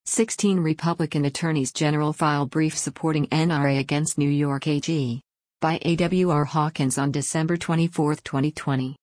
16 Republican Attorneys General file brief supporting NRA against New York AG. By A.W.R. Hawkins on December 24, 2020.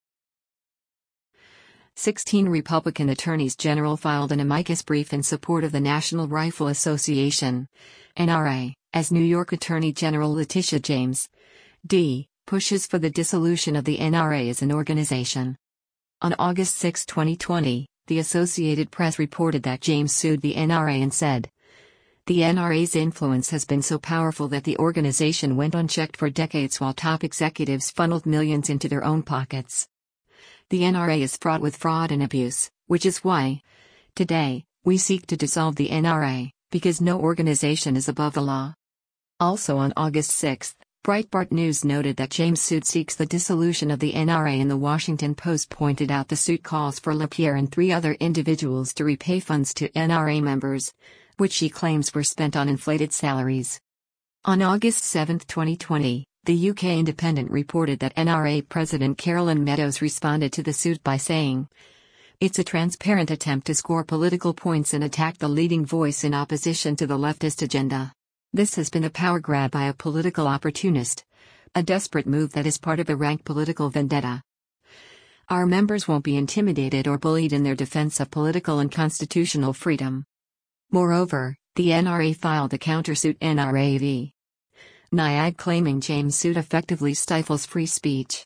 16 Republican Attorneys General filed an amicus brief in support of the National Rifle Association, NRA, as New York Attorney General Letitia James, D., pushes for the dissolution of the NRA as an organization. On August 6, 2020, the Associated Press reported that James sued the NRA and said, "The NRA's influence has been so powerful that the organization went unchecked for decades while top executives funneled millions into their own pockets. The NRA is fraught with fraud and abuse, which is why, today, we seek to dissolve the NRA, because no organization is above the law." Also on August 6, Breitbart News noted that James' suit seeks the dissolution of the NRA, and the Washington Post pointed out the suit calls for LaPierre and 3 other individuals to repay funds to NRA members, which she claims were spent on inflated salaries. On August 7, 2020, the UK Independent reported that NRA President Carolyn Meadows responded to the suit by saying, "It's a transparent attempt to score political points and attack the leading voice in opposition to the leftist agenda. This has been a power grab by a political opportunist, a desperate move that is part of a rank political vendetta. Our members won't be intimidated or bullied in their defense of political and constitutional freedom." Moreover, the NRA filed a countersuit NRA v. NIAG claiming James' suit effectively stifles free speech.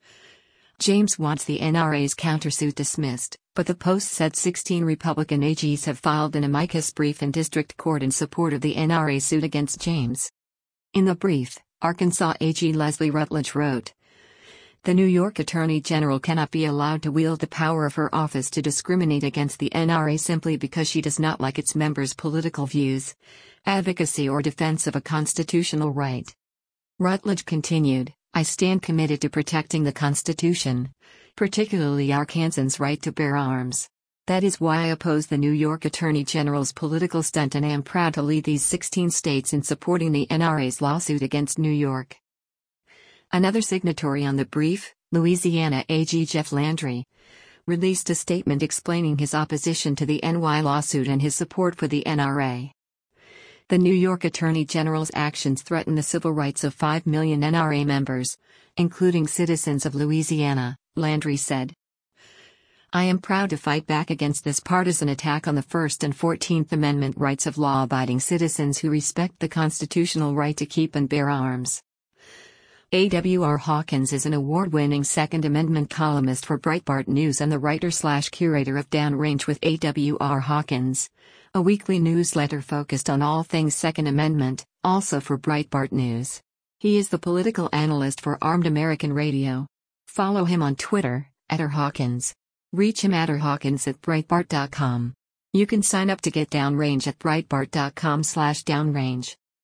James wants the NRA's countersuit dismissed, but the Post said 16 Republican AGs have filed an amicus brief in district court in support of the NRA suit against James. In the brief, Arkansas AG Leslie Rutledge wrote, "The New York Attorney General cannot be allowed to wield the power of her office to discriminate against the NRA simply because she does not like its members' political views, advocacy, or defense of a constitutional right." Rutledge continued, "I stand committed to protecting the Constitution, particularly Arkansans' right to bear arms. That is why I oppose the New York Attorney General's political stunt and am proud to lead these 16 states in supporting the NRA's lawsuit against New York." Another signatory on the brief, Louisiana AG Jeff Landry, released a statement explaining his opposition to the NY lawsuit and his support for the NRA. "The New York Attorney General's actions threaten the civil rights of 5 million NRA members, including citizens of Louisiana," Landry said. "I am proud to fight back against this partisan attack on the First and 14th Amendment rights of law-abiding citizens who respect the constitutional right to keep and bear arms." A.W.R. Hawkins is an award-winning Second Amendment columnist for Breitbart News and the writer/curator of Downrange with A.W.R. Hawkins, a weekly newsletter focused on all things Second Amendment, also for Breitbart News. He is the political analyst for Armed American Radio. Follow him on Twitter, @rhawkins. Reach him at rhawkins@breitbart.com. You can sign up to get Downrange at breitbart.com/downrange.